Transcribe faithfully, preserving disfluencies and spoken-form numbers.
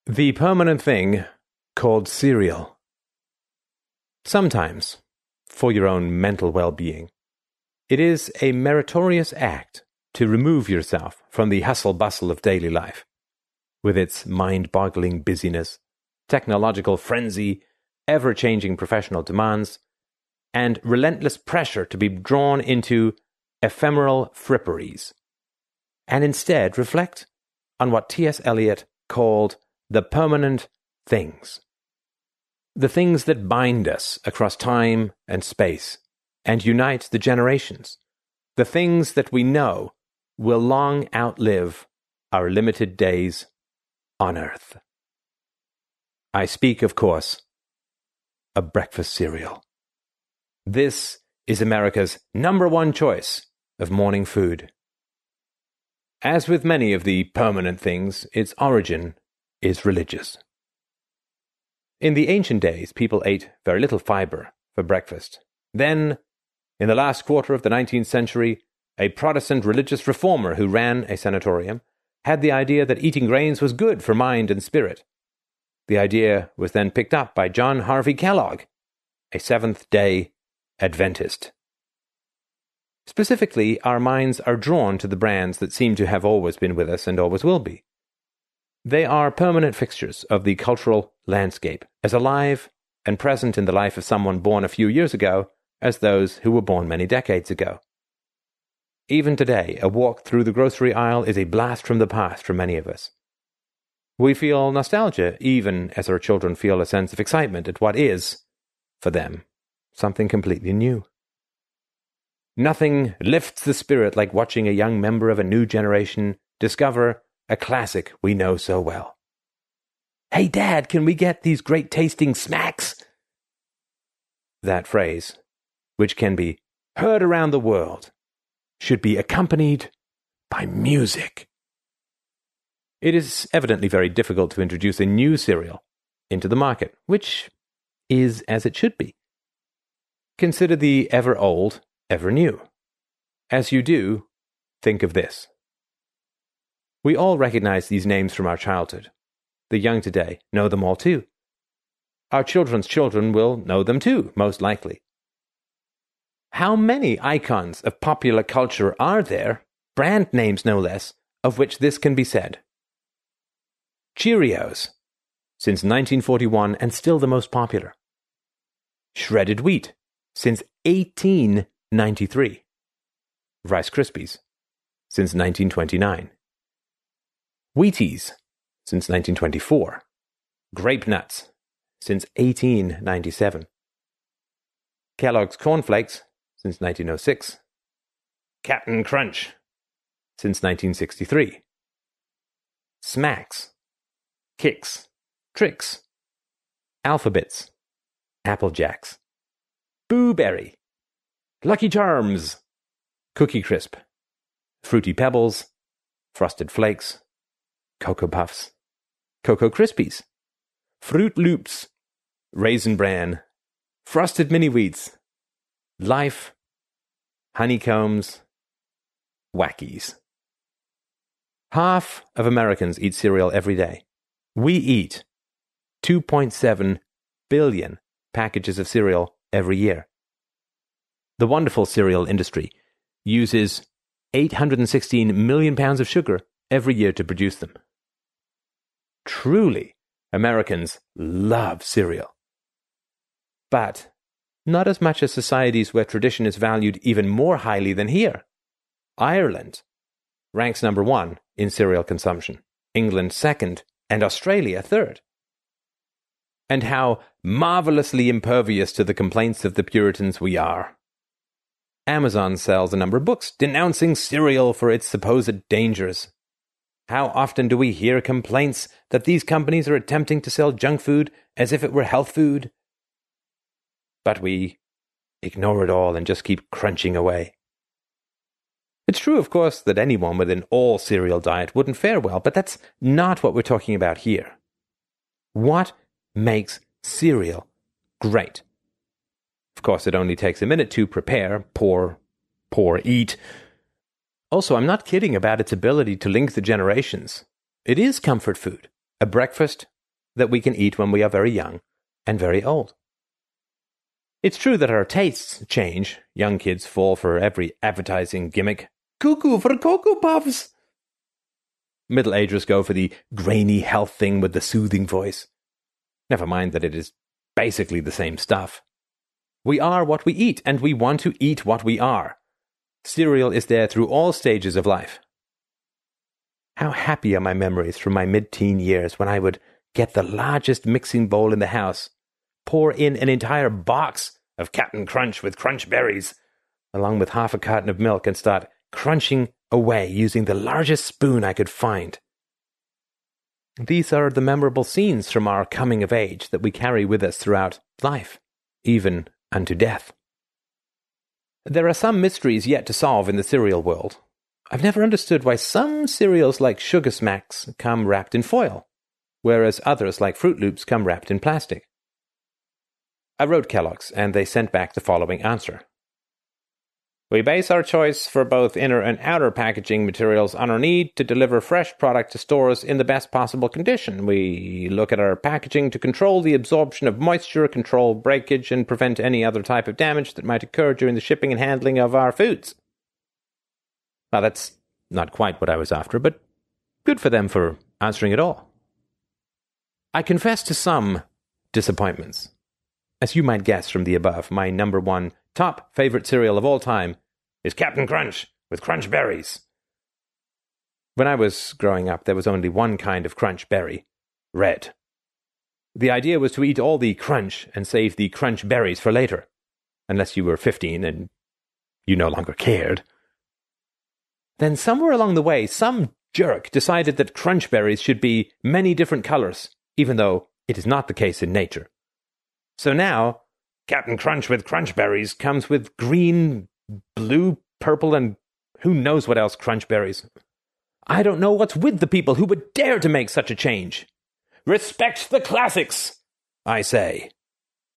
The permanent thing called cereal. Sometimes, for your own mental well-being, it is a meritorious act to remove yourself from the hustle-bustle of daily life, with its mind-boggling busyness, technological frenzy, ever-changing professional demands, and relentless pressure to be drawn into ephemeral fripperies, and instead reflect on what T S Eliot called the permanent things. The things that bind us across time and space and unite the generations. The things that we know will long outlive our limited days on Earth. I speak, of course, of breakfast cereal. This is America's number one choice of morning food. As with many of the permanent things, its origin is religious. In the ancient days, people ate very little fiber for breakfast. Then, in the last quarter of the nineteenth century, a Protestant religious reformer who ran a sanatorium had the idea that eating grains was good for mind and spirit. The idea was then picked up by John Harvey Kellogg, a Seventh-day Adventist. Specifically, our minds are drawn to the brands that seem to have always been with us and always will be. They are permanent fixtures of the cultural landscape, as alive and present in the life of someone born a few years ago as those who were born many decades ago. Even today, a walk through the grocery aisle is a blast from the past for many of us. We feel nostalgia even as our children feel a sense of excitement at what is, for them, something completely new. Nothing lifts the spirit like watching a young member of a new generation discover a classic we know so well. "Hey, Dad, can we get these great-tasting smacks?" That phrase, which can be heard around the world, should be accompanied by music. It is evidently very difficult to introduce a new cereal into the market, which is as it should be. Consider the ever-old, ever-new. As you do, think of this. We all recognize these names from our childhood. The young today know them all too. Our children's children will know them too, most likely. How many icons of popular culture are there, brand names no less, of which this can be said? Cheerios, since nineteen forty-one and still the most popular. Shredded wheat, since eighteen ninety-three. Rice Krispies, since nineteen twenty-nine. Wheaties, since nineteen twenty-four. Grape Nuts, since eighteen ninety-seven. Kellogg's Corn Flakes, since nineteen oh six. Captain Crunch, since nineteen sixty-three. Smacks, Kix, Trix, Alphabets, Apple Jacks, Boo Berry, Lucky Charms, Cookie Crisp, Fruity Pebbles, Frosted Flakes, Cocoa Puffs, Cocoa Krispies, Fruit Loops, Raisin Bran, Frosted Mini Wheats, Life, Honeycombs, Wackies. Half of Americans eat cereal every day. We eat two point seven billion packages of cereal every year. The wonderful cereal industry uses eight hundred sixteen million pounds of sugar every year to produce them. Truly, Americans love cereal. But not as much as societies where tradition is valued even more highly than here. Ireland ranks number one in cereal consumption, England second, and Australia third. And how marvelously impervious to the complaints of the Puritans we are. Amazon sells a number of books denouncing cereal for its supposed dangers. How often do we hear complaints that these companies are attempting to sell junk food as if it were health food? But we ignore it all and just keep crunching away. It's true, of course, that anyone with an all-cereal diet wouldn't fare well, but that's not what we're talking about here. What makes cereal great? Of course, it only takes a minute to prepare, pour, pour, eat. Also, I'm not kidding about its ability to link the generations. It is comfort food, a breakfast that we can eat when we are very young and very old. It's true that our tastes change. Young kids fall for every advertising gimmick. Cuckoo for Cocoa Puffs! Middle-agers go for the grainy health thing with the soothing voice. Never mind that it is basically the same stuff. We are what we eat, and we want to eat what we are. Cereal is there through all stages of life. How happy are my memories from my mid-teen years when I would get the largest mixing bowl in the house, pour in an entire box of Captain Crunch with Crunch Berries, along with half a carton of milk, and start crunching away using the largest spoon I could find. These are the memorable scenes from our coming of age that we carry with us throughout life, even unto death. There are some mysteries yet to solve in the cereal world. I've never understood why some cereals like Sugar Smacks come wrapped in foil, whereas others like Fruit Loops come wrapped in plastic. I wrote Kellogg's, and they sent back the following answer. We base our choice for both inner and outer packaging materials on our need to deliver fresh product to stores in the best possible condition. We look at our packaging to control the absorption of moisture, control breakage, and prevent any other type of damage that might occur during the shipping and handling of our foods. Well, that's not quite what I was after, but good for them for answering it all. I confess to some disappointments. As you might guess from the above, my number one top favorite cereal of all time is Captain Crunch with Crunch Berries. When I was growing up, there was only one kind of Crunch Berry, red. The idea was to eat all the crunch and save the Crunch Berries for later, unless you were fifteen and you no longer cared. Then somewhere along the way, some jerk decided that Crunch Berries should be many different colors, even though it is not the case in nature. So now, Captain Crunch with Crunch Berries comes with green, blue, purple, and who knows what else Crunch Berries. I don't know what's with the people who would dare to make such a change. Respect the classics, I say.